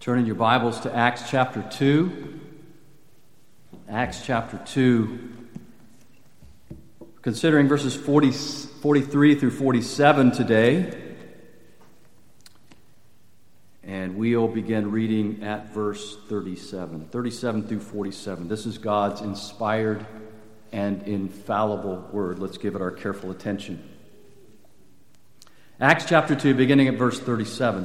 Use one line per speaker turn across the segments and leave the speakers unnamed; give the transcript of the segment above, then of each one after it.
Turn in your Bibles to Acts chapter 2. Acts chapter 2. Considering verses 43 through 47 today. And we'll begin reading at verse 37. 37 through 47. This is God's inspired and infallible word. Let's give it our careful attention. Acts chapter 2, beginning at verse 37.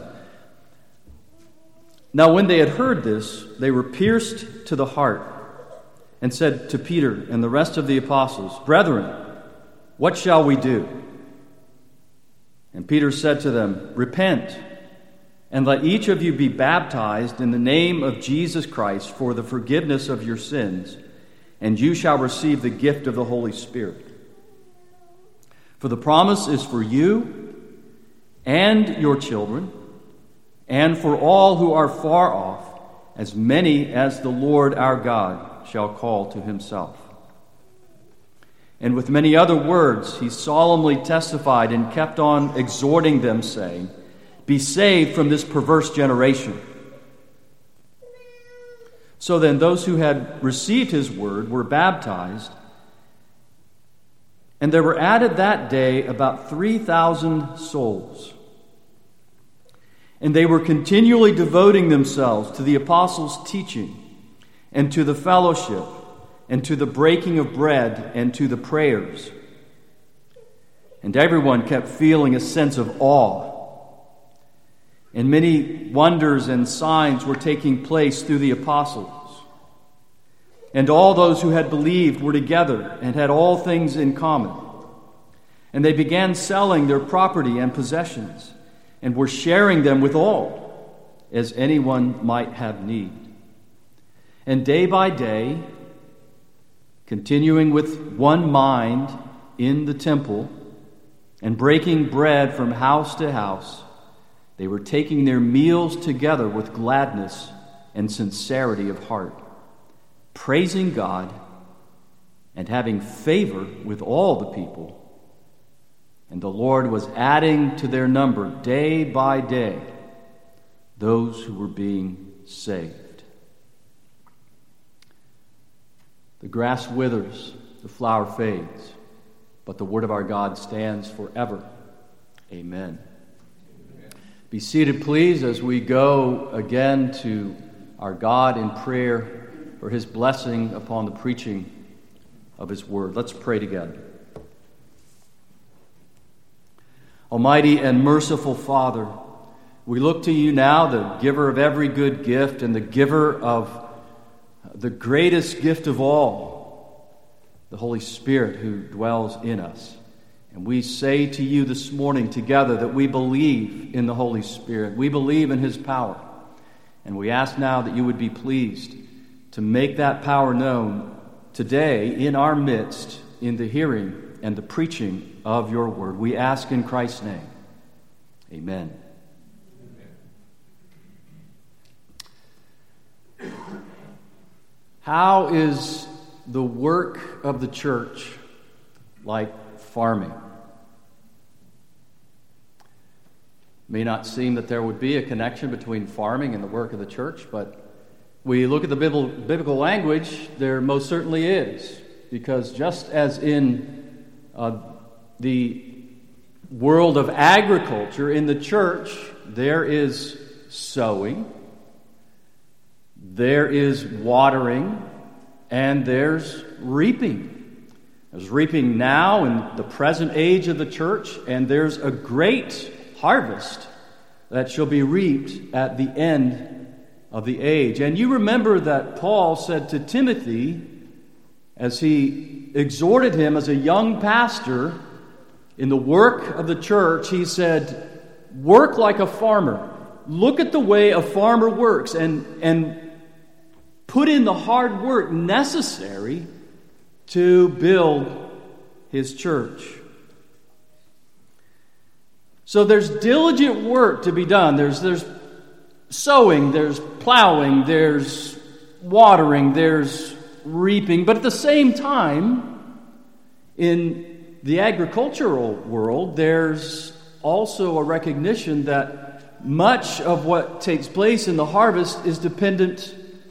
Now when they had heard this, they were pierced to the heart and said to Peter and the rest of the apostles, "Brethren, what shall we do?" And Peter said to them, "Repent, and let each of you be baptized in the name of Jesus Christ for the forgiveness of your sins, and you shall receive the gift of the Holy Spirit. For the promise is for you and your children, and for all who are far off, as many as the Lord our God shall call to himself." And with many other words he solemnly testified and kept on exhorting them, saying, "Be saved from this perverse generation." So then those who had received his word were baptized, and there were added that day about 3,000 souls. And they were continually devoting themselves to the apostles' teaching, and to the fellowship, and to the breaking of bread, and to the prayers. And everyone kept feeling a sense of awe. And many wonders and signs were taking place through the apostles. And all those who had believed were together and had all things in common. And they began selling their property and possessions, and were sharing them with all, as anyone might have need. And day by day, continuing with one mind in the temple, and breaking bread from house to house, they were taking their meals together with gladness and sincerity of heart, praising God and having favor with all the people. And the Lord was adding to their number day by day those who were being saved. The grass withers, the flower fades, but the word of our God stands forever. Amen. Be seated, please, as we go again to our God in prayer for his blessing upon the preaching of his word. Let's pray together. Almighty and merciful Father, we look to you now, the giver of every good gift and the giver of the greatest gift of all, the Holy Spirit who dwells in us. And we say to you this morning together that we believe in the Holy Spirit. We believe in his power. And we ask now that you would be pleased to make that power known today in our midst, in the hearing and the preaching of your word. We ask in Christ's name. Amen. How is the work of the church like farming? May not seem that there would be a connection between farming and the work of the church, but we look at the biblical language, there most certainly is. Because just as in the world of agriculture, in the church, there is sowing, there is watering, and there's reaping. There's reaping now in the present age of the church, and there's a great harvest that shall be reaped at the end of the age. And you remember that Paul said to Timothy, as he exhorted him as a young pastor in the work of the church, he said, work like a farmer. Look at the way a farmer works and put in the hard work necessary to build his church. So there's diligent work to be done. There's sowing, there's plowing, there's watering, there's reaping. But at the same time, in the agricultural world, there's also a recognition that much of what takes place in the harvest is dependent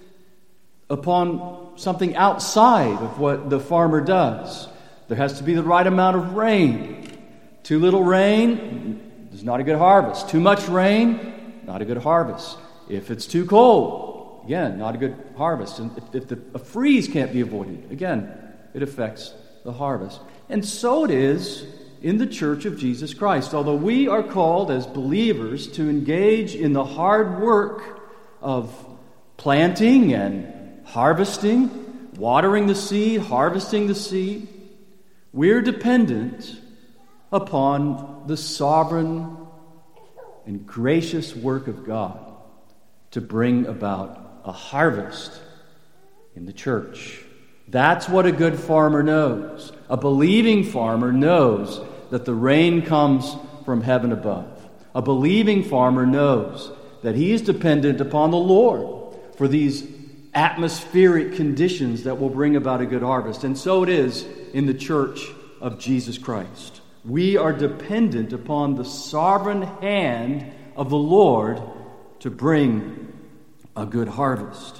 upon something outside of what the farmer does. There has to be the right amount of rain. Too little rain is not a good harvest. Too much rain, not a good harvest. If it's too cold, again, not a good harvest. And if a freeze can't be avoided, again, it affects the harvest. And so it is in the Church of Jesus Christ. Although we are called as believers to engage in the hard work of planting and harvesting, watering the seed, harvesting the seed, we're dependent upon the sovereign and gracious work of God to bring about a harvest in the church. That's what a good farmer knows. A believing farmer knows that the rain comes from heaven above. A believing farmer knows that he is dependent upon the Lord for these atmospheric conditions that will bring about a good harvest. And so it is in the Church of Jesus Christ. We are dependent upon the sovereign hand of the Lord to bring a good harvest.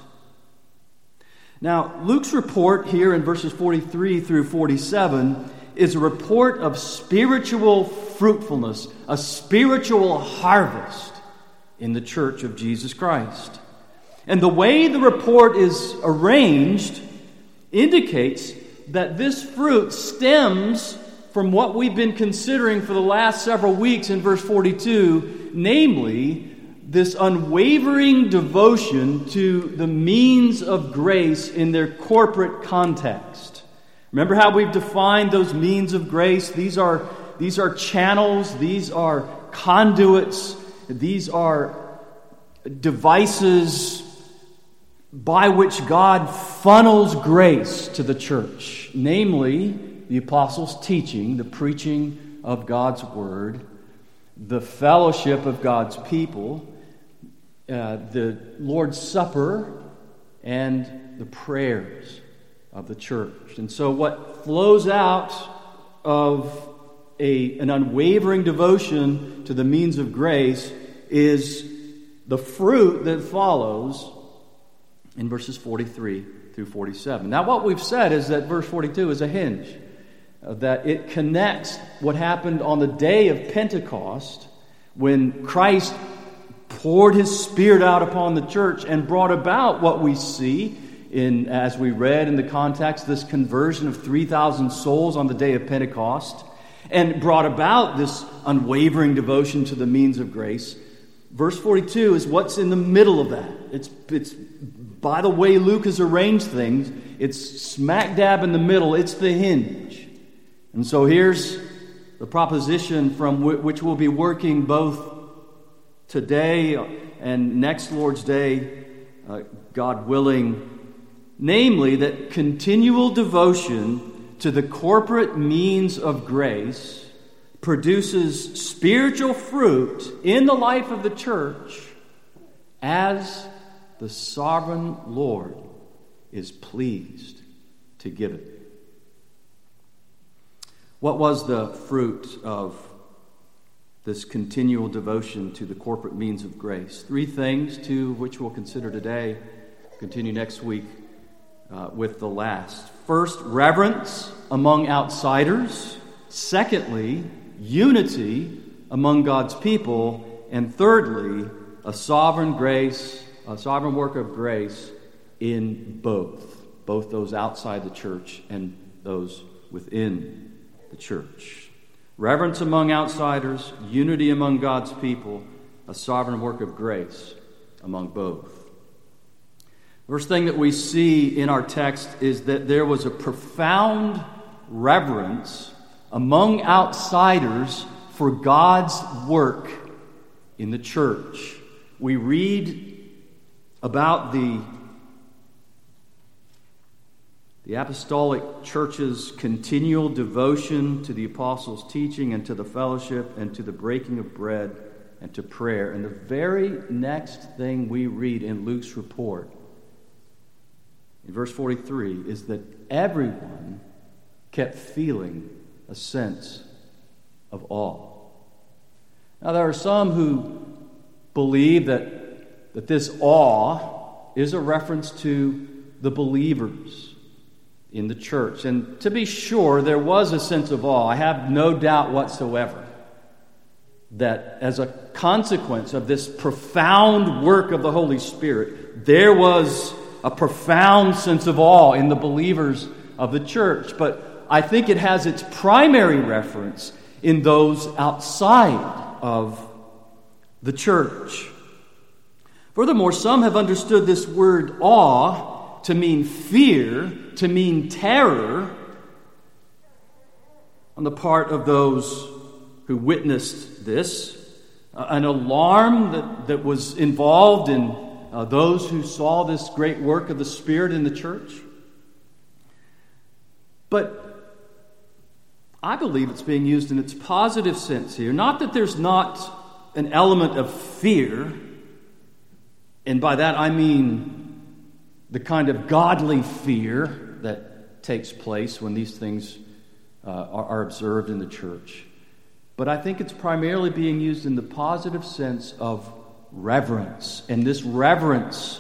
Now, Luke's report here in verses 43 through 47 is a report of spiritual fruitfulness, a spiritual harvest in the Church of Jesus Christ. And the way the report is arranged indicates that this fruit stems from what we've been considering for the last several weeks in verse 42, namely, this unwavering devotion to the means of grace in their corporate context. Remember how we've defined those means of grace? These are channels, these are conduits, these are devices by which God funnels grace to the church, namely the apostles' teaching, the preaching of God's word, the fellowship of God's people, the Lord's Supper, and the prayers of the church. And so what flows out of an unwavering devotion to the means of grace is the fruit that follows in verses 43 through 47. Now what we've said is that verse 42 is a hinge, that it connects what happened on the day of Pentecost when Christ poured His Spirit out upon the church and brought about what we see in, as we read in the context, this conversion of 3,000 souls on the day of Pentecost, and brought about this unwavering devotion to the means of grace. Verse 42 is what's in the middle of that. It's by the way Luke has arranged things, it's smack dab in the middle. It's the hinge. And so here's the proposition from which we'll be working both today and next Lord's Day, God willing, namely that continual devotion to the corporate means of grace produces spiritual fruit in the life of the church as the sovereign Lord is pleased to give it. What was the fruit of this continual devotion to the corporate means of grace? 3 things, 2 of which we'll consider today. Continue next week with the last. First, reverence among outsiders. Secondly, unity among God's people. And thirdly, a sovereign work of grace in both those outside the church and those within the church. Reverence among outsiders, unity among God's people, a sovereign work of grace among both. First thing that we see in our text is that there was a profound reverence among outsiders for God's work in the church. We read about the apostolic church's continual devotion to the apostles' teaching and to the fellowship and to the breaking of bread and to prayer. And the very next thing we read in Luke's report, in verse 43, is that everyone kept feeling a sense of awe. Now, there are some who believe that this awe is a reference to the believers in the church. And to be sure, there was a sense of awe. I have no doubt whatsoever that as a consequence of this profound work of the Holy Spirit, there was a profound sense of awe in the believers of the church. But I think it has its primary reference in those outside of the church. Furthermore, some have understood this word awe to mean fear, to mean terror on the part of those who witnessed this, an alarm that was involved in those who saw this great work of the Spirit in the church. But I believe it's being used in its positive sense here. Not that there's not an element of fear, and by that I mean the kind of godly fear that takes place when these things are observed in the church. But I think it's primarily being used in the positive sense of reverence. And this reverence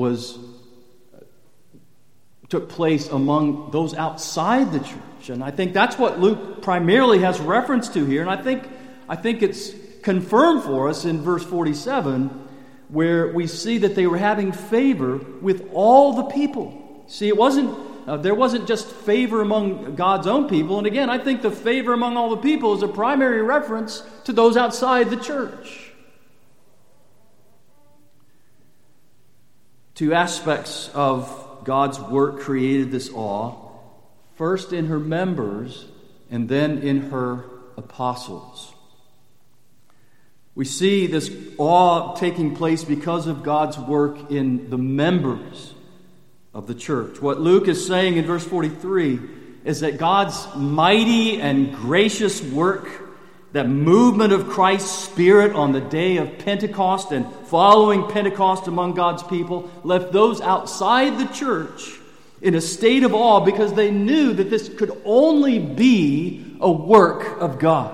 took place among those outside the church. And I think that's what Luke primarily has reference to here. And I think it's confirmed for us in verse 47, where we see that they were having favor with all the people. See, there wasn't just favor among God's own people. And again, I think the favor among all the people is a primary reference to those outside the church. Two aspects of God's work created this awe. First in her members, and then in her apostles. We see this awe taking place because of God's work in the members of the church. What Luke is saying in verse 43 is that God's mighty and gracious work, that movement of Christ's Spirit on the day of Pentecost and following Pentecost among God's people, left those outside the church in a state of awe because they knew that this could only be a work of God.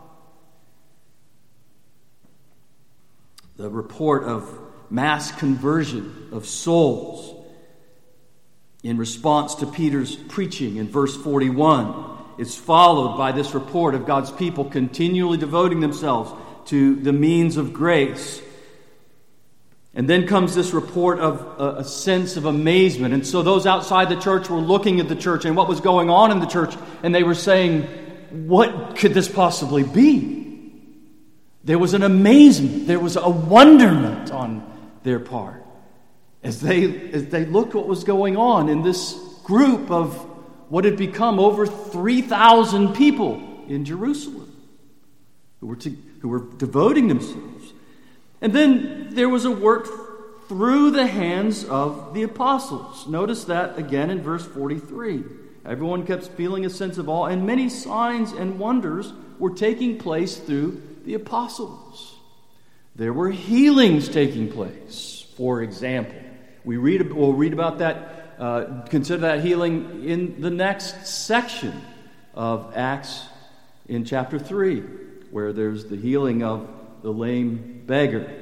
The report of mass conversion of souls in response to Peter's preaching in verse 41 is followed by this report of God's people continually devoting themselves to the means of grace. And then comes this report of a sense of amazement. And so those outside the church were looking at the church and what was going on in the church, and they were saying, what could this possibly be? There was an amazement. There was a wonderment on their part as they looked what was going on in this group of what had become over 3,000 people in Jerusalem who were devoting themselves. And then there was a work through the hands of the apostles. Notice that again in verse 43. Everyone kept feeling a sense of awe, and many signs and wonders were taking place through the apostles. There were healings taking place, for example. We'll read about that, consider that healing in the next section of Acts in chapter 3, where there's the healing of the lame beggar.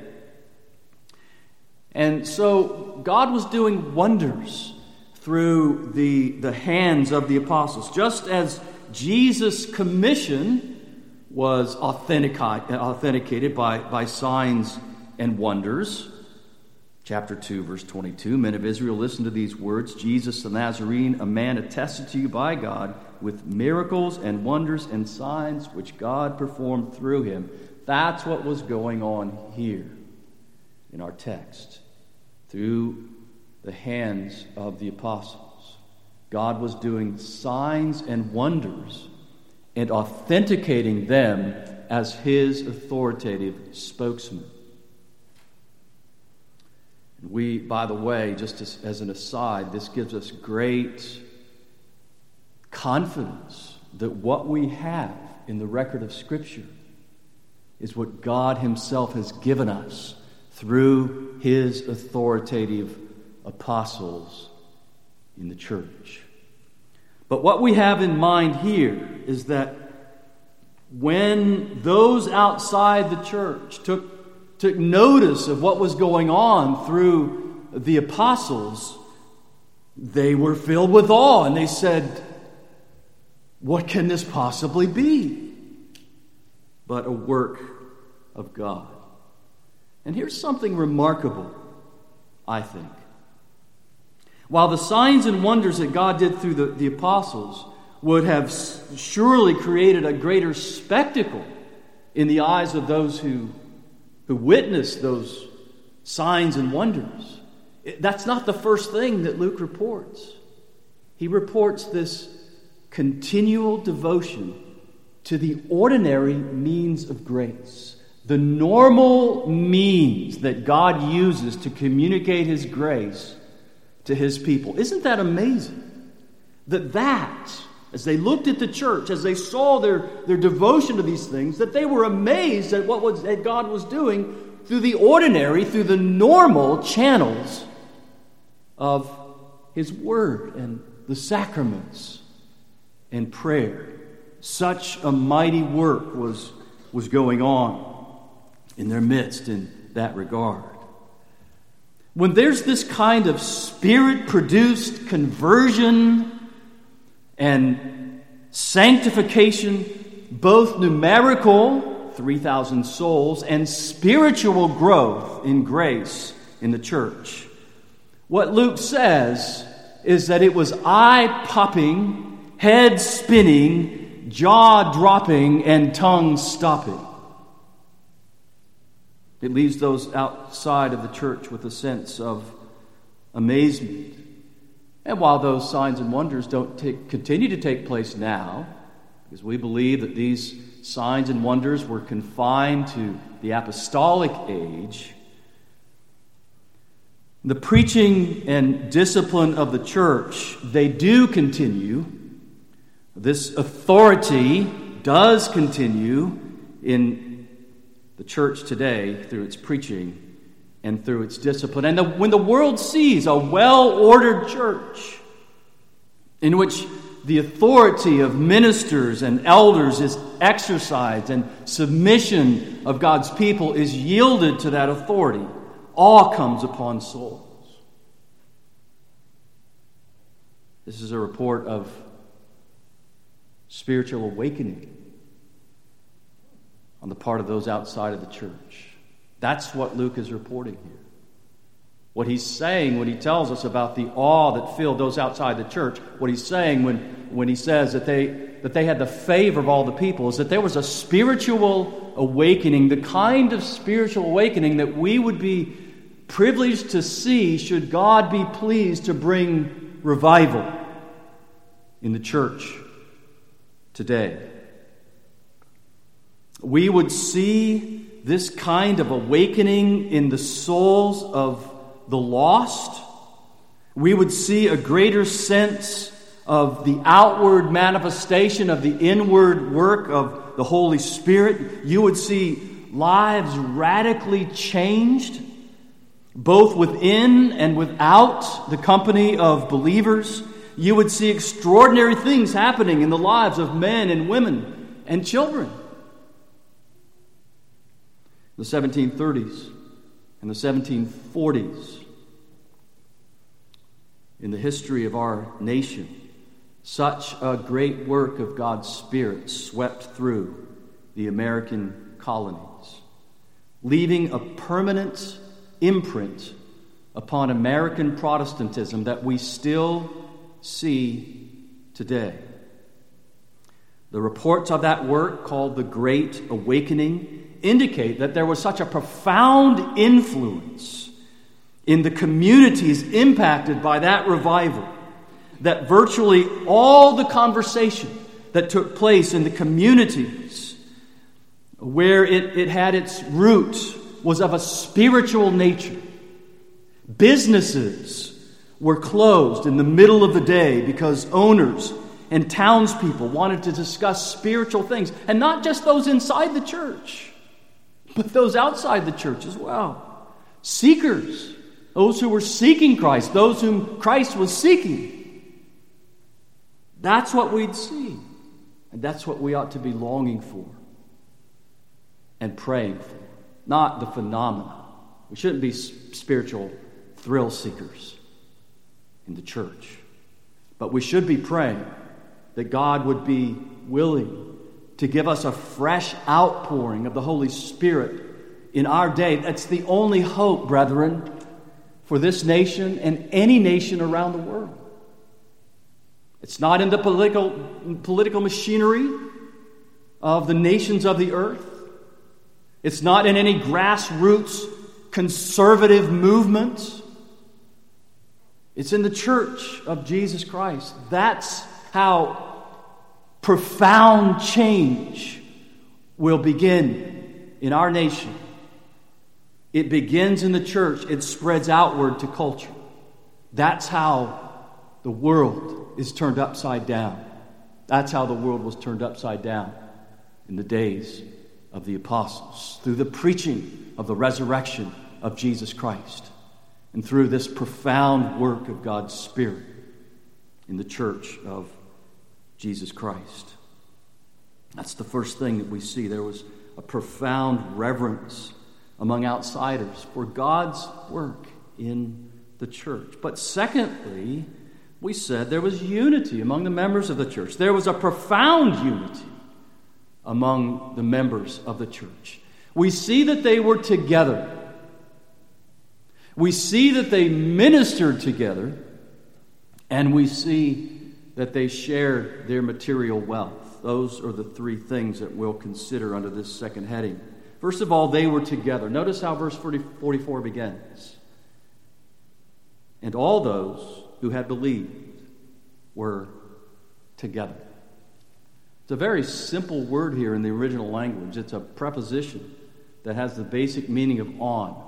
And so God was doing wonders through the hands of the apostles, just as Jesus' commission was authenticated by signs and wonders. Chapter 2, verse 22, men of Israel, listen to these words. Jesus the Nazarene, a man attested to you by God with miracles and wonders and signs which God performed through him. That's what was going on here in our text. Through the hands of the apostles, God was doing signs and wonders and authenticating them as his authoritative spokesman. We, by the way, just as an aside, this gives us great confidence that what we have in the record of Scripture is what God himself has given us through his authoritative apostles in the church. But what we have in mind here is that when those outside the church took took notice of what was going on through the apostles, they were filled with awe, and they said, "What can this possibly be but a work of God?" And here's something remarkable, I think. While the signs and wonders that God did through the apostles would have surely created a greater spectacle in the eyes of those who witnessed those signs and wonders, that's not the first thing that Luke reports. He reports this continual devotion to the ordinary means of grace, the normal means that God uses to communicate His grace to His people. Isn't that amazing? That as they looked at the church, as they saw their devotion to these things, that they were amazed at what God was doing through the ordinary, through the normal channels of His Word and the sacraments and prayer. Such a mighty work was going on in their midst in that regard. When there's this kind of Spirit-produced conversion and sanctification, both numerical, 3,000 souls, and spiritual growth in grace in the church, what Luke says is that it was eye-popping, head-spinning, jaw-dropping, and tongue-stopping. It leaves those outside of the church with a sense of amazement. And while those signs and wonders don't continue to take place now, because we believe that these signs and wonders were confined to the apostolic age, the preaching and discipline of the church, they do continue. This authority does continue in the church today through its preaching and through its discipline. And when the world sees a well-ordered church in which the authority of ministers and elders is exercised and submission of God's people is yielded to that authority, awe comes upon souls. This is a report of spiritual awakening on the part of those outside of the church. That's what Luke is reporting here. What he's saying when he tells us about the awe that filled those outside the church, what he's saying when he says that they had the favor of all the people, is that there was a spiritual awakening, the kind of spiritual awakening that we would be privileged to see should God be pleased to bring revival in the church today. We would see this kind of awakening in the souls of the lost. We would see a greater sense of the outward manifestation of the inward work of the Holy Spirit. You would see lives radically changed, both within and without the company of believers. You would see extraordinary things happening in the lives of men and women and children. The 1730s and the 1740s, in the history of our nation, such a great work of God's Spirit swept through the American colonies, leaving a permanent imprint upon American Protestantism that we still see today. The reports of that work, called the Great Awakening, indicate that there was such a profound influence in the communities impacted by that revival that virtually all the conversation that took place in the communities where it had its root was of a spiritual nature. Businesses were closed in the middle of the day because owners and townspeople wanted to discuss spiritual things, and not just those inside the church, but those outside the church as well. Seekers, those who were seeking Christ, those whom Christ was seeking. That's what we'd see. And that's what we ought to be longing for and praying for. not the phenomena. We shouldn't be spiritual thrill seekers in the church. But we should be praying that God would be willing to give us a fresh outpouring of the Holy Spirit in our day. That's the only hope, brethren, for this nation and any nation around the world. It's not in the political machinery of the nations of the earth. It's not in any grassroots conservative movement. It's in the church of Jesus Christ. That's how profound change will begin in our nation. It begins in the church. It spreads outward to culture. That's how the world is turned upside down. That's how the world was turned upside down in the days of the apostles, through the preaching of the resurrection of Jesus Christ, and through this profound work of God's Spirit in the church of Jesus Christ. That's the first thing that we see. There was a profound reverence among outsiders for God's work in the church. But secondly, we said there was unity among the members of the church. There was a profound unity among the members of the church. We see that they were together. We see that they ministered together, and we see that they shared their material wealth. Those are the three things that we'll consider under this second heading. First of all, they were together. Notice how verse 44 begins. And all those who had believed were together. It's a very simple word here in the original language. It's a preposition that has the basic meaning of on.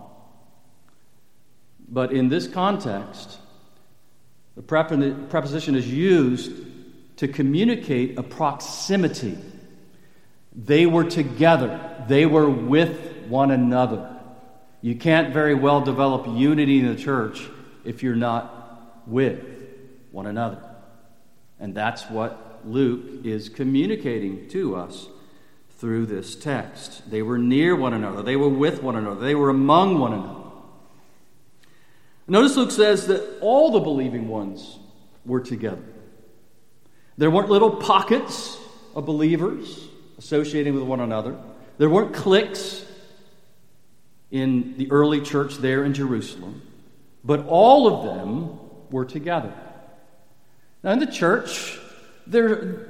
But in this context, the preposition is used to communicate a proximity. They were together. They were with one another. You can't very well develop unity in the church if you're not with one another. And that's what Luke is communicating to us through this text. They were near one another. They were with one another. They were among one another. Notice Luke says that all the believing ones were together. There weren't little pockets of believers associating with one another. There weren't cliques in the early church there in Jerusalem. But all of them were together. Now in the church, there's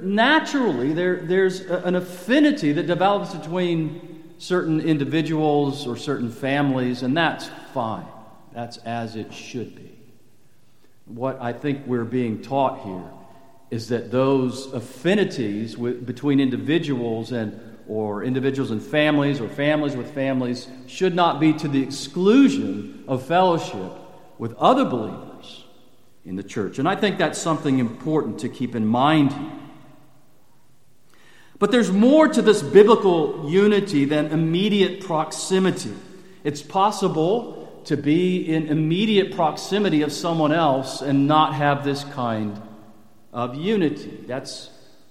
an affinity that develops between certain individuals or certain families, and that's fine. That's as it should be. What I think we're being taught here is that those affinities between individuals or individuals and families or families with families should not be to the exclusion of fellowship with other believers in the church. And I think that's something important to keep in mind here. But there's more to this biblical unity than immediate proximity. It's possible to be in immediate proximity of someone else and not have this kind of unity. That's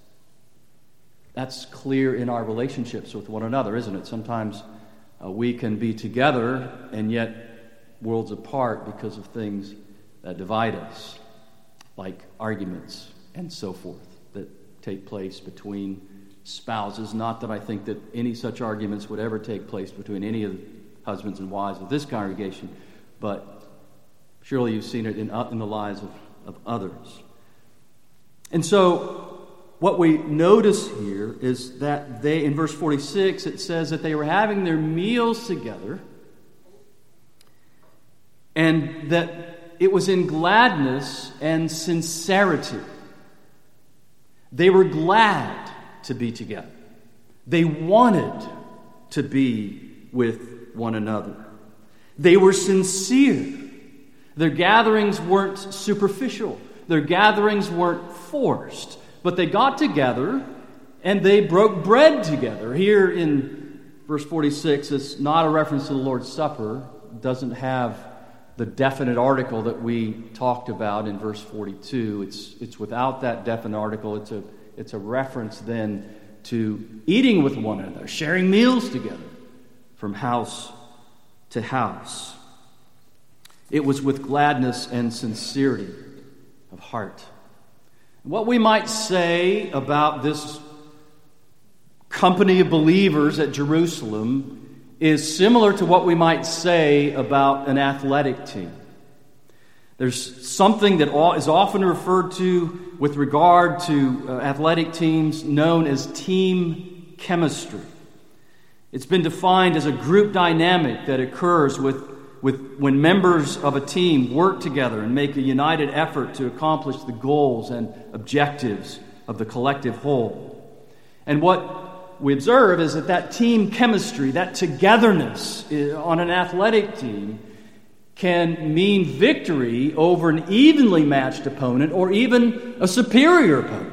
clear in our relationships with one another, isn't it? Sometimes we can be together and yet worlds apart because of things that divide us, like arguments and so forth that take place between spouses. Not that I think that any such arguments would ever take place between any of the husbands and wives of this congregation, but surely you've seen it in the lives of others. And so what we notice here is that they, in verse 46, it says that they were having their meals together and that it was in gladness and sincerity. They were glad to be together. They wanted to be with one another. They were sincere. Their gatherings weren't superficial. Their gatherings weren't forced. But they got together and they broke bread together. Here in verse 46, it's not a reference to the Lord's Supper. It doesn't have the definite article that we talked about in verse 42. It's without that definite article. It's a reference then to eating with one another, sharing meals together, from house to house. It was with gladness and sincerity of heart. What we might say about this company of believers at Jerusalem is similar to what we might say about an athletic team. There's something that is often referred to with regard to athletic teams known as team chemistry. It's been defined as a group dynamic that occurs when members of a team work together and make a united effort to accomplish the goals and objectives of the collective whole. And what we observe is that team chemistry, that togetherness on an athletic team, can mean victory over an evenly matched opponent or even a superior opponent.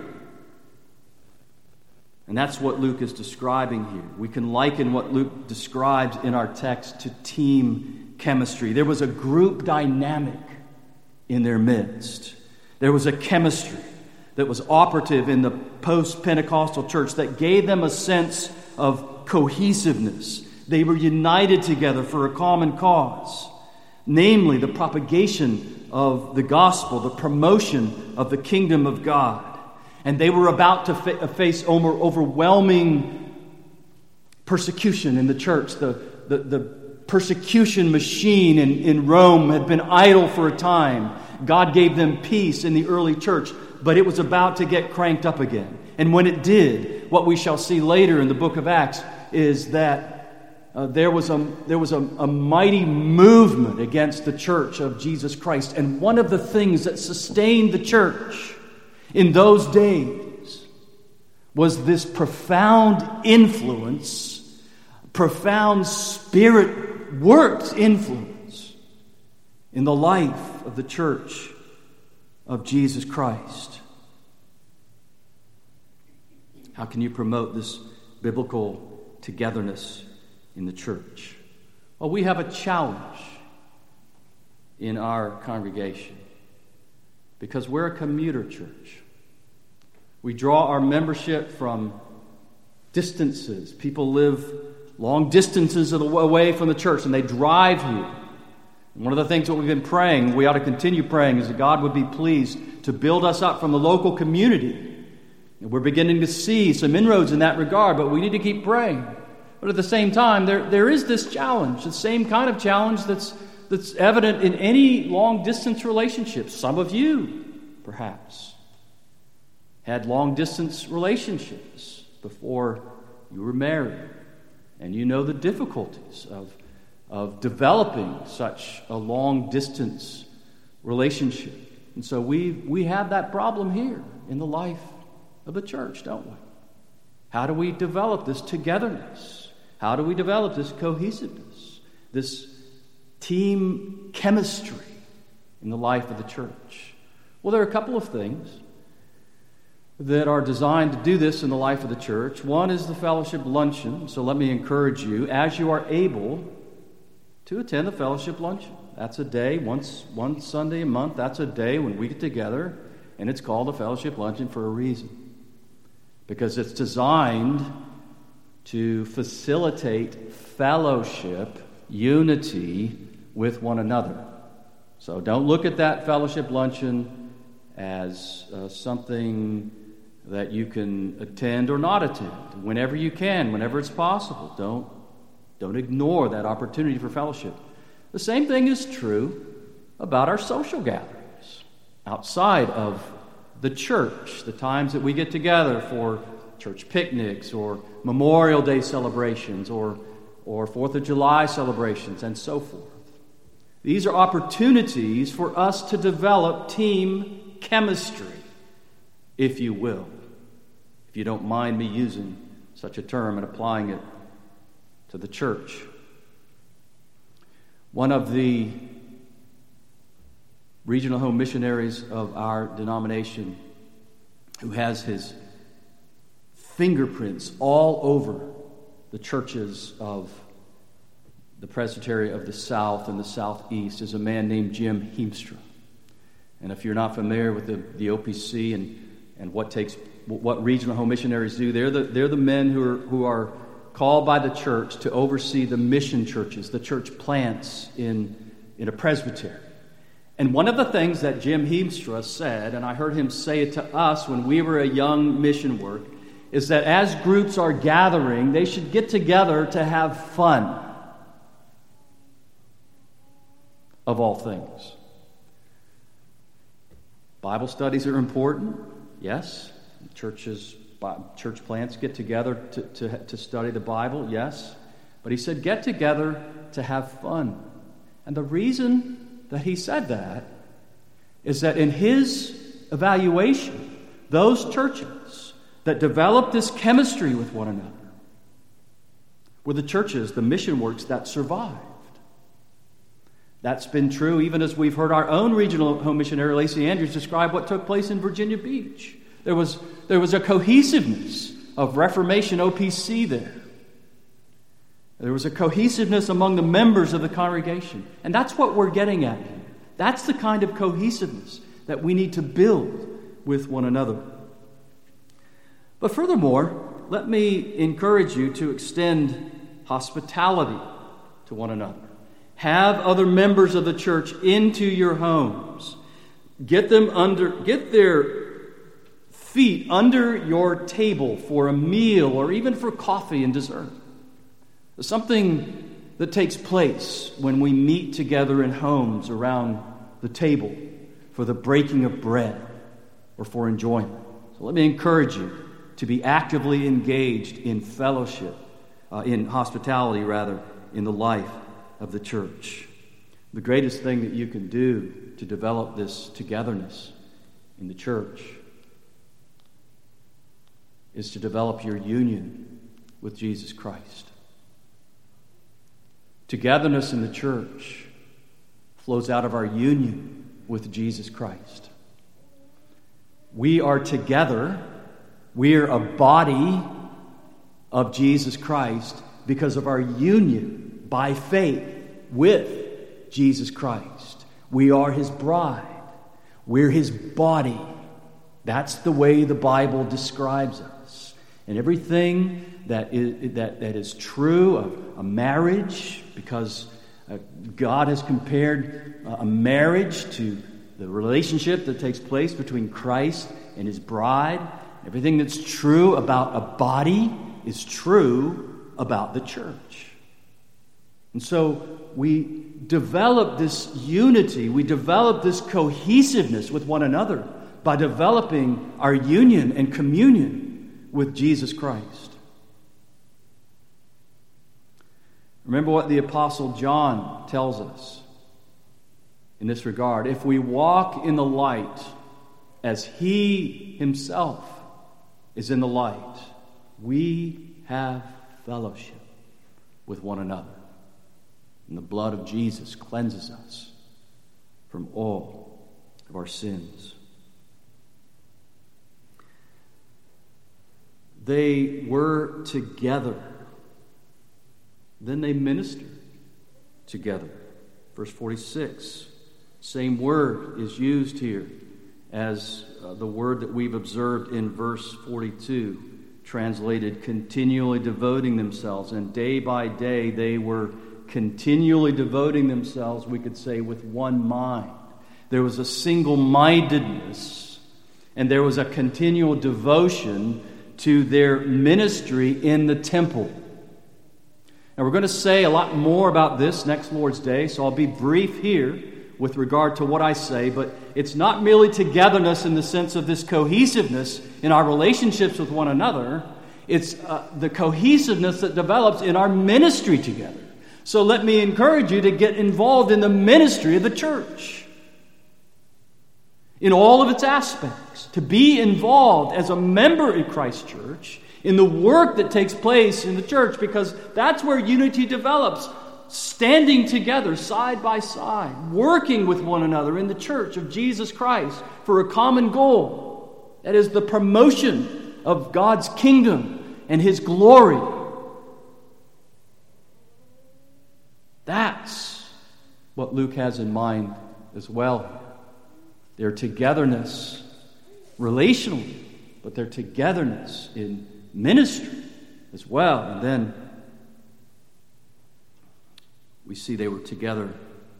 And that's what Luke is describing here. We can liken what Luke describes in our text to team chemistry. There was a group dynamic in their midst. There was a chemistry that was operative in the post-Pentecostal church that gave them a sense of cohesiveness. They were united together for a common cause, namely the propagation of the gospel, the promotion of the kingdom of God. And they were about to face overwhelming persecution in the church. The persecution machine in Rome had been idle for a time. God gave them peace in the early church, but it was about to get cranked up again. And when it did, what we shall see later in the book of Acts is that there was a mighty movement against the church of Jesus Christ. And one of the things that sustained the church in those days was this profound influence, profound Spirit-worked influence in the life of the church of Jesus Christ. How can you promote this biblical togetherness in the church? Well, we have a challenge in our congregation because we're a commuter church. We draw our membership from distances. People live long distances away from the church, and they drive here. And one of the things that we've been praying, we ought to continue praying, is that God would be pleased to build us up from the local community. And we're beginning to see some inroads in that regard, but we need to keep praying. But at the same time, there is this challenge, the same kind of challenge that's evident in any long-distance relationship. Some of you, perhaps, had long-distance relationships before you were married. And you know the difficulties of developing such a long-distance relationship. And so we have that problem here in the life of the church, don't we? How do we develop this togetherness? How do we develop this cohesiveness, this team chemistry in the life of the church? Well, there are a couple of things that are designed to do this in the life of the church. One is the fellowship luncheon. So let me encourage you, as you are able, to attend the fellowship luncheon. That's a day, one Sunday a month, that's a day when we get together, and it's called a fellowship luncheon for a reason. Because it's designed to facilitate fellowship, unity with one another. So don't look at that fellowship luncheon as something that you can attend or not attend whenever you can, whenever it's possible. Don't ignore that opportunity for fellowship. The same thing is true about our social gatherings outside of the church, the times that we get together for church picnics or Memorial Day celebrations or 4th of July celebrations and so forth. These are opportunities for us to develop team chemistry, if you will. If you don't mind me using such a term and applying it to the church. One of the regional home missionaries of our denomination, who has his fingerprints all over the churches of the Presbytery of the South and the Southeast, is a man named Jim Heemstra. And if you're not familiar with the OPC and what regional home missionaries do, they're the men who are called by the church to oversee the mission churches, the church plants in a presbytery. And one of the things that Jim Heemstra said, and I heard him say it to us when we were a young mission work, is that as groups are gathering, they should get together to have fun, of all things. Bible studies are important, yes. Church plants get together to study the Bible, yes. But he said get together to have fun. And the reason that he said that is that in his evaluation, those churches that developed this chemistry with one another were the churches, the mission works that survived. That's been true even as we've heard our own regional home missionary, Lacey Andrews, describe what took place in Virginia Beach. There was a cohesiveness of Reformation OPC there. There was a cohesiveness among the members of the congregation. And that's what we're getting at here. That's the kind of cohesiveness that we need to build with one another. But furthermore, let me encourage you to extend hospitality to one another. Have other members of the church into your homes. Get their feet under your table for a meal or even for coffee and dessert. Something that takes place when we meet together in homes around the table for the breaking of bread or for enjoyment. So let me encourage you to be actively engaged in fellowship, in hospitality rather, in the life of the church. The greatest thing that you can do to develop this togetherness in the church is to develop your union with Jesus Christ. Togetherness in the church flows out of our union with Jesus Christ. We are together. We're a body of Jesus Christ because of our union by faith with Jesus Christ. We are His bride. We're His body. That's the way the Bible describes us. And everything that is true of a marriage, because God has compared a marriage to the relationship that takes place between Christ and His bride. Everything that's true about a body is true about the church. And so we develop this unity, we develop this cohesiveness with one another by developing our union and communion with Jesus Christ. Remember what the Apostle John tells us in this regard. If we walk in the light as He Himself is in the light, we have fellowship with one another. And the blood of Jesus cleanses us from all of our sins. They were together. Then they ministered together. Verse 46, same word is used here as the word that we've observed in verse 42, translated continually devoting themselves. And day by day they were continually devoting themselves, we could say, with one mind. There was a single-mindedness, and there was a continual devotion to their ministry in the temple. Now, we're going to say a lot more about this next Lord's Day, so I'll be brief here with regard to what I say, but it's not merely togetherness in the sense of this cohesiveness in our relationships with one another. It's the cohesiveness that develops in our ministry together. So let me encourage you to get involved in the ministry of the church in all of its aspects, to be involved as a member in Christ's church in the work that takes place in the church, because that's where unity develops, standing together side by side, working with one another in the church of Jesus Christ for a common goal. That is the promotion of God's kingdom and His glory. That's what Luke has in mind as well. Their togetherness relationally, but their togetherness in ministry as well. And then we see they were together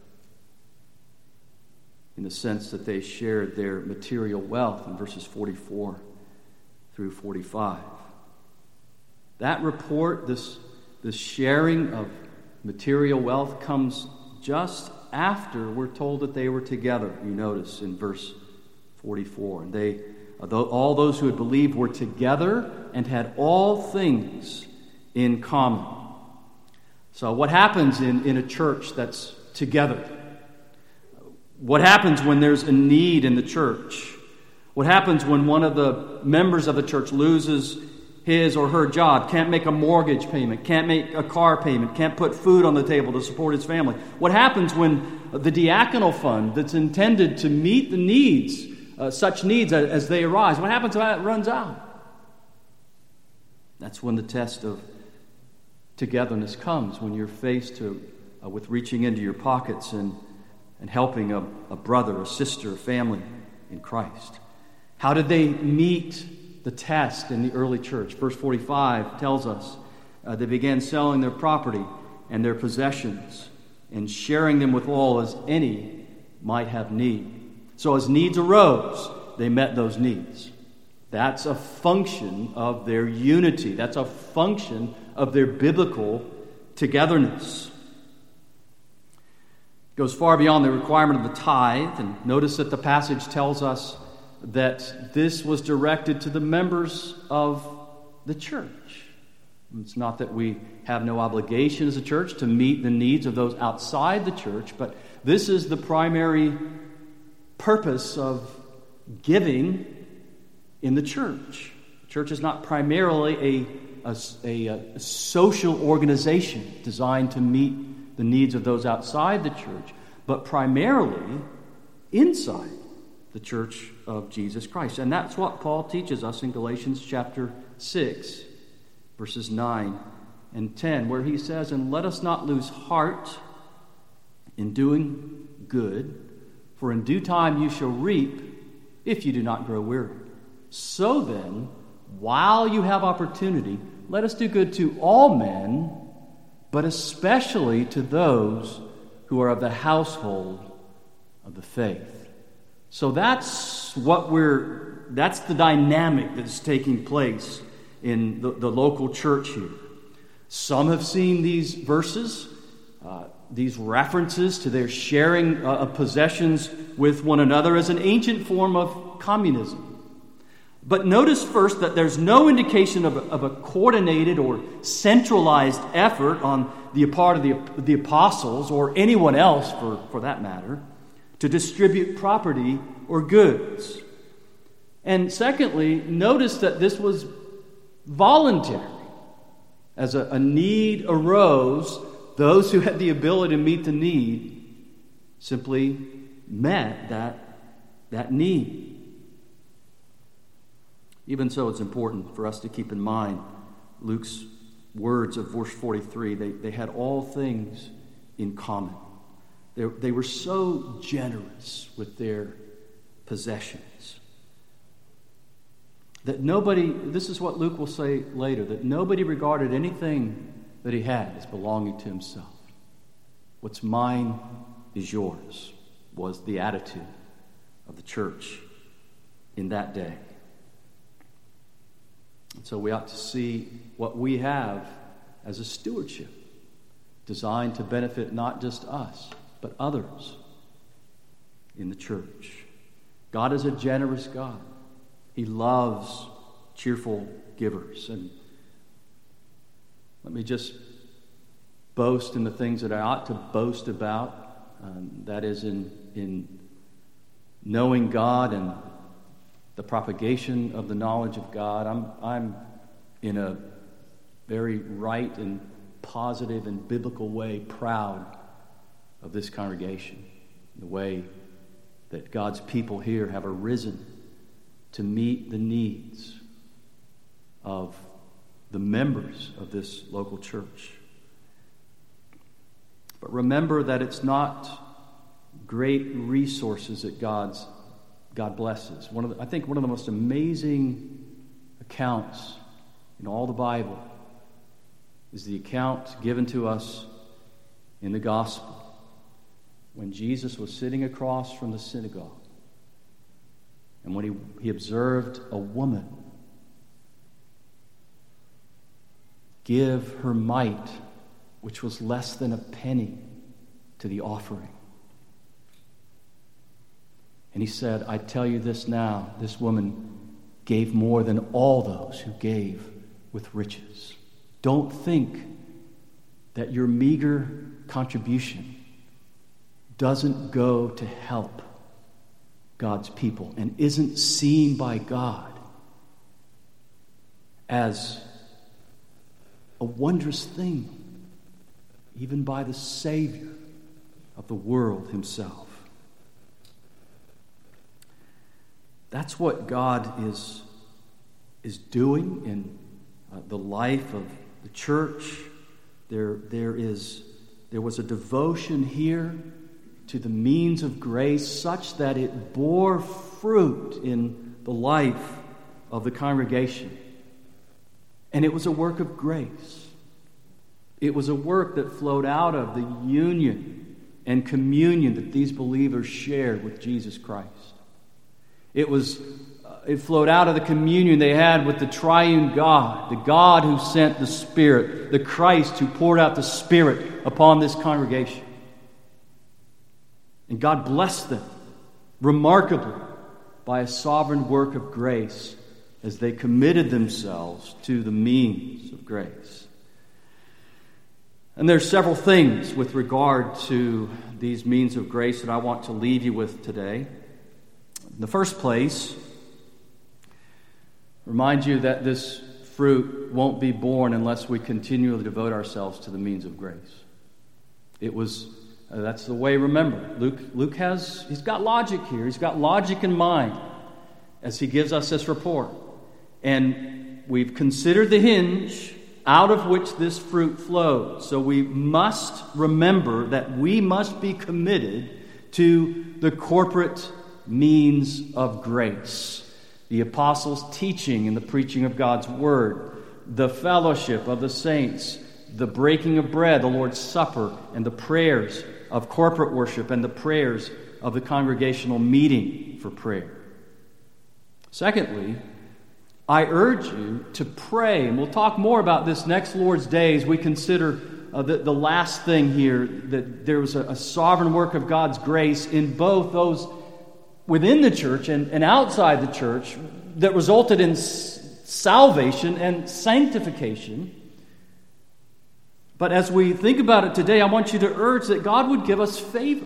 in the sense that they shared their material wealth in verses 44 through 45. That report, this sharing of material wealth, comes just after we're told that they were together. You notice in verse 44. And all those who had believed were together and had all things in common. So what happens in a church that's together? What happens when there's a need in the church? What happens when one of the members of the church loses his or her job, can't make a mortgage payment, can't make a car payment, can't put food on the table to support his family? What happens when the diaconal fund that's intended to meet the needs, such needs as they arise, what happens when that runs out? That's when the test of togetherness comes, when you're faced with reaching into your pockets and helping a brother, a sister, a family in Christ. How did they meet the test in the early church? Verse 45 tells us they began selling their property and their possessions and sharing them with all as any might have need. So as needs arose, they met those needs. That's a function of their unity. That's a function of their biblical togetherness. It goes far beyond the requirement of the tithe. And notice that the passage tells us that this was directed to the members of the church. It's not that we have no obligation as a church to meet the needs of those outside the church, but this is the primary purpose of giving in the church. The church is not primarily a social organization designed to meet the needs of those outside the church, but primarily inside the church of Jesus Christ. And that's what Paul teaches us in Galatians chapter 6, verses 9 and 10, where he says, "And let us not lose heart in doing good, for in due time you shall reap if you do not grow weary. So then, while you have opportunity, let us do good to all men, but especially to those who are of the household of the faith." So that's the dynamic that's taking place in the local church here. Some have seen these verses, these references to their sharing of possessions with one another as an ancient form of communism. But notice first that there's no indication of a coordinated or centralized effort on the part of the apostles or anyone else for that matter to distribute property or goods. And secondly, notice that this was voluntary. As a need arose, those who had the ability to meet the need simply met that need. Even so, it's important for us to keep in mind Luke's words of verse 43. They had all things in common. They were so generous with their possessions that nobody, this is what Luke will say later, that nobody regarded anything that he had as belonging to himself. What's mine is yours, was the attitude of the church in that day. And so we ought to see what we have as a stewardship designed to benefit not just us, but others in the church. God is a generous God. He loves cheerful givers. And let me just boast in the things that I ought to boast about. That is in knowing God and the propagation of the knowledge of God. I'm in a very right and positive and biblical way proud of this congregation, the way that God's people here have arisen to meet the needs of the members of this local church. But remember that it's not great resources that God blesses. I think one of the most amazing accounts in all the Bible is the account given to us in the gospel when Jesus was sitting across from the synagogue and when he observed a woman give her mite, which was less than a penny, to the offering. And he said, I tell you this now, this woman gave more than all those who gave with riches. Don't think that your meager contribution doesn't go to help God's people and isn't seen by God as a wondrous thing, even by the Savior of the world himself. That's what God is doing in the life of the church. There was a devotion here to the means of grace such that it bore fruit in the life of the congregation. And it was a work of grace. It was a work that flowed out of the union and communion that these believers shared with Jesus Christ. It flowed out of the communion they had with the triune God, the God who sent the Spirit, the Christ who poured out the Spirit upon this congregation. And God blessed them remarkably by a sovereign work of grace as they committed themselves to the means of grace. And there's several things with regard to these means of grace that I want to leave you with today. In the first place, remind you that this fruit won't be born unless we continually devote ourselves to the means of grace. That's the way, remember. Luke he's got logic here. He's got logic in mind as he gives us this report. And we've considered the hinge out of which this fruit flows. So we must remember that we must be committed to the corporate means of grace. The apostles' teaching and the preaching of God's word, the fellowship of the saints, the breaking of bread, the Lord's Supper, and the prayers of corporate worship and the prayers of the congregational meeting for prayer. Secondly, I urge you to pray, and we'll talk more about this next Lord's Day as we consider the last thing here, that there was a sovereign work of God's grace in both those within the church and outside the church that resulted in salvation and sanctification. But as we think about it today, I want you to urge that God would give us favor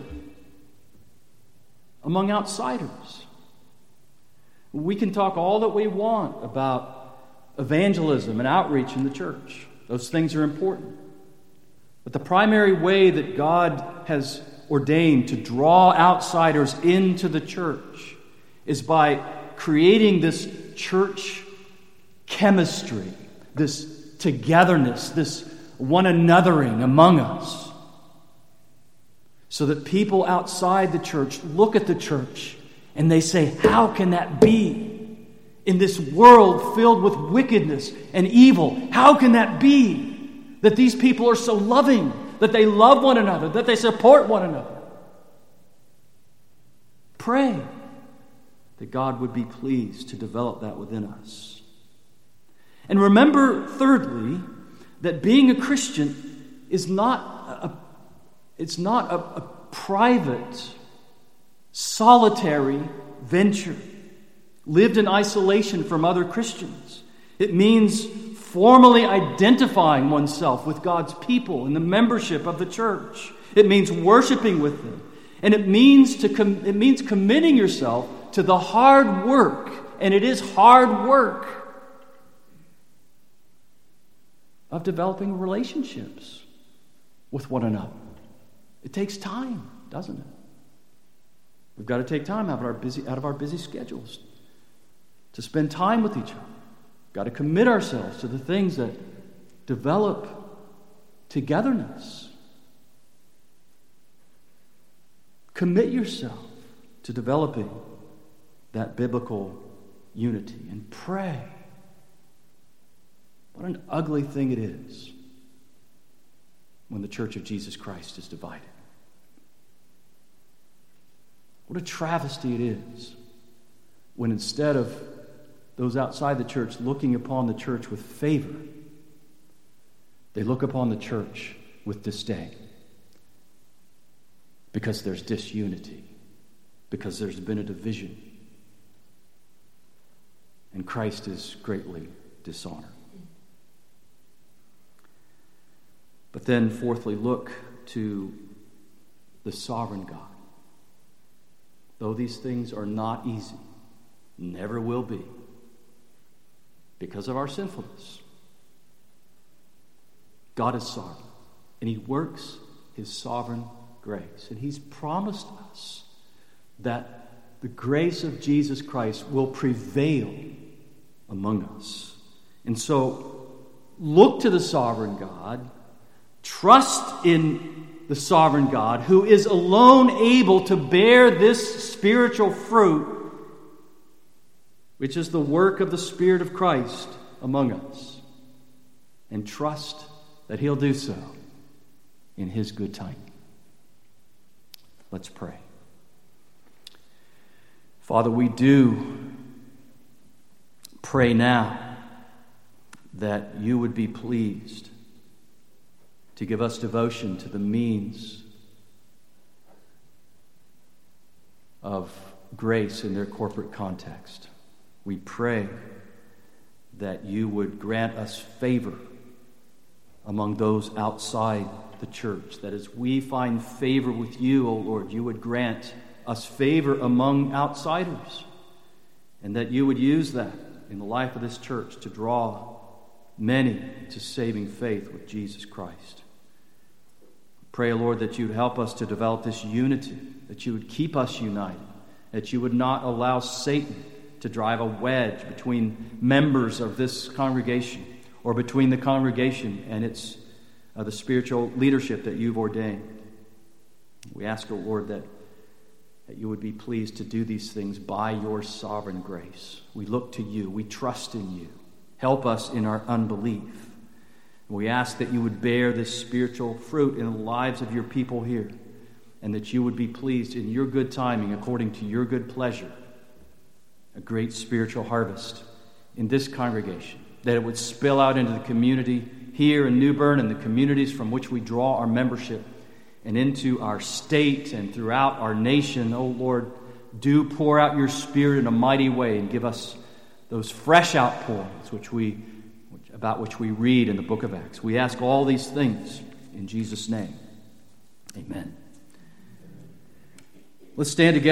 among outsiders. We can talk all that we want about evangelism and outreach in the church. Those things are important. But the primary way that God has ordained to draw outsiders into the church is by creating this church chemistry, this togetherness, this one anothering among us, so that people outside the church look at the church and they say, how can that be in this world filled with wickedness and evil? How can that be that these people are so loving, that they love one another, that they support one another? Pray that God would be pleased to develop that within us. And remember, thirdly, that being a Christian is not a private, solitary venture lived in isolation from other Christians. It means formally identifying oneself with God's people in the membership of the church. It means worshiping with them. And it means committing yourself to the hard work, and it is hard work, of developing relationships with one another. It takes time, doesn't it? We've got to take time out of our busy schedules to spend time with each other. We've got to commit ourselves to the things that develop togetherness. Commit yourself to developing that biblical unity and pray. What an ugly thing it is when the church of Jesus Christ is divided. What a travesty it is when instead of those outside the church looking upon the church with favor, they look upon the church with disdain because there's disunity, because there's been a division, and Christ is greatly dishonored. But then, fourthly, look to the sovereign God. Though these things are not easy, never will be, because of our sinfulness, God is sovereign, and He works His sovereign grace. And He's promised us that the grace of Jesus Christ will prevail among us. And so, look to the sovereign God, trust in the sovereign God, who is alone able to bear this spiritual fruit, which is the work of the Spirit of Christ among us, and trust that He'll do so in His good time. Let's pray. Father, we do pray now that You would be pleased to give us devotion to the means of grace in their corporate context. We pray that You would grant us favor among those outside the church, that as we find favor with You, O Lord, You would grant us favor among outsiders, and that You would use that in the life of this church to draw many to saving faith with Jesus Christ. Pray, Lord, that You'd help us to develop this unity, that You would keep us united, that You would not allow Satan to drive a wedge between members of this congregation or between the congregation and its the spiritual leadership that You've ordained. We ask, O Lord, that You would be pleased to do these things by Your sovereign grace. We look to You. We trust in You. Help us in our unbelief. We ask that You would bear this spiritual fruit in the lives of Your people here, and that You would be pleased in Your good timing, according to Your good pleasure, a great spiritual harvest in this congregation, that it would spill out into the community here in New Bern and the communities from which we draw our membership, and into our state and throughout our nation. Oh Lord, do pour out Your Spirit in a mighty way and give us those fresh outpourings about which we read in the book of Acts. We ask all these things in Jesus' name. Amen. Let's stand together.